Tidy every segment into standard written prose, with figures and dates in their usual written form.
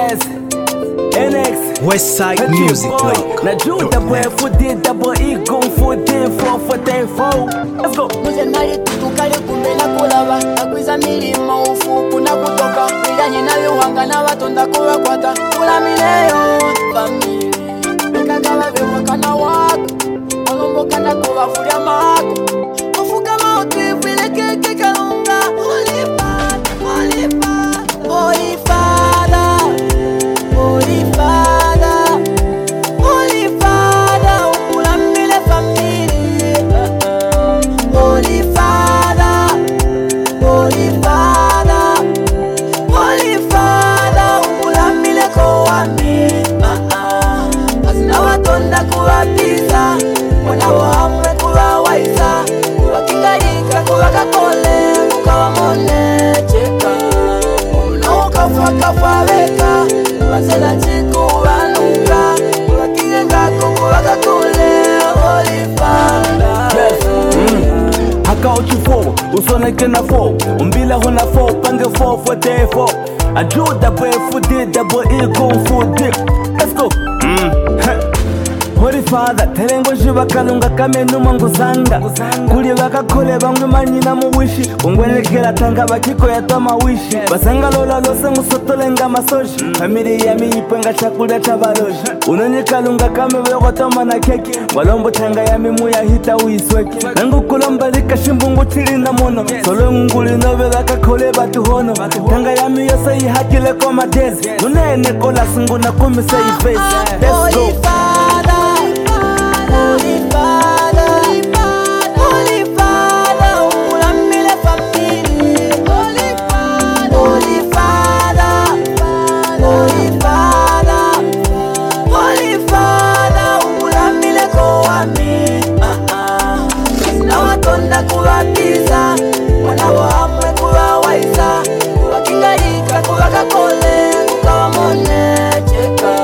Yes, NX Westside Music Blog. Na Juda boy fudi double ego fudi 444. Let's go. Muze nali tutukale kumena kulaba nakwiza milimo ufuku na kutoka milanye nayo wanga na batonda kubakwata kulamineyo famili bekagaba bewakana wako olombokana kubafulia mako ofuka mauti vile keke kalunga Holy Father, Holy Father, Holy Father, ukulamile famili. Holy Father, Holy Father, Holy Father, ukulamile kowami. Asina watonda kuwapiza, wanawahamwe kuwawaisa, kuwakingalika kuwakakole, mukawamone cheka. Kafa wasela chiku wanuka wakinga ngako kuwakakule Holy Father. Haka uchifo usoneke na 4 umbila hona 4 pange 444. A Juda boy fudi double ego fudi. Let's go. Holy Father, telengo jiba kalunga kamenu manguzanga kuli bakakole bangwe manyina mu wishi ungwenekera tanga bakiko yatoma wishi basanga lola lose musotolenga masoji family ya miipenga chakula cha baloji unonye kalunga kame bwegotoma na keki walombo tanga ya mimu ya hita uisweki nangu kulomba likashimbungu chili na mono solo nguli nobe bakakole batuhono tanga ya mi yose ihakile kwa madezi unene kola sungu na kumise ifesi. Let's go. Holy Father, Holy Father, ukulamile famili. Holy Father, Holy Father, Holy Father, Holy Father, ukulamile kowami. Asina watonda kuwapiza, wanawahamwe kuwawaisa, kuwakingalika kuwakakole, mukawamone cheka.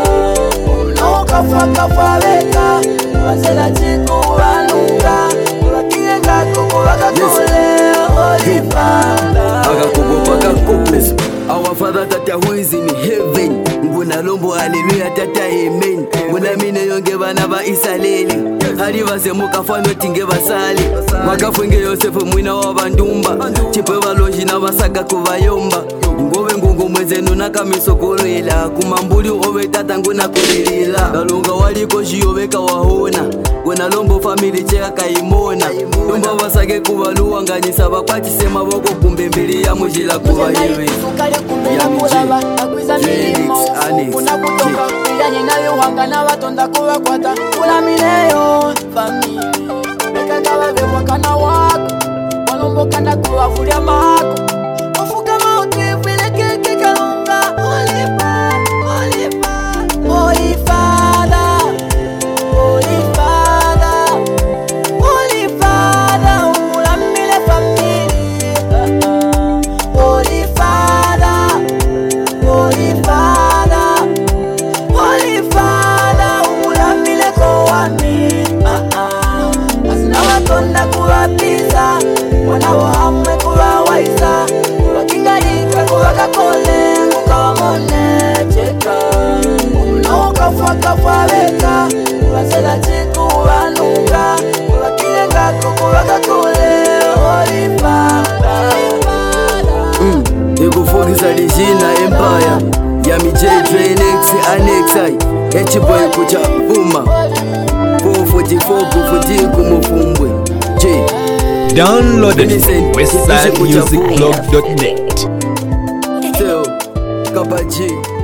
Kafa beka wasela chiku wanuka wakinga ngako kuwakakole Holy Father. Akakubo our Father tata who is in heaven nguna lombo hallelujah tata amen nguna mine yonge bana ba Israeli hari basemuka fano tinge basali makafunge Yosefu mwina wa bandumba chipe baloji na basaka kubayomba ngobe ngungu mwezenu nakamisokolela kumambuli obe tata nguna kulilila dalunga waliko jiyobeka wahona nguna lombo family cheka kaimona lomba basake kubaluwa nganyisa bakwatise maboko kumbembeli ya mujila kubayewe Kumena kulaba nakwiza milimo ufuku na kutoka milanye nayo wanga na batonda kubakwata kulamineyo famili bekagaba bewakana wako walombokana kubafulia mako ofuka mauti vile keke kalunga Holy Father, Holy Father, Holy Father, Holy Father, ukulamile famili. Holy Father, Holy Father, Holy Father, ukulamile kowami. Asina watonda kuwapiza, wanawahamwe kuwawaisa, kuwakingalika kuwakakole, mukawamone cheka. Kafa beka wasela chiku wanuka wakinga ngako kuwakakole Holy Father. Ikufokisa lishina empire Yami J-Train-X Annex H-Boy kucha Uma 444 kufuti kumufumbwe J Download it westsidemusicblog.net. Teo Kapa J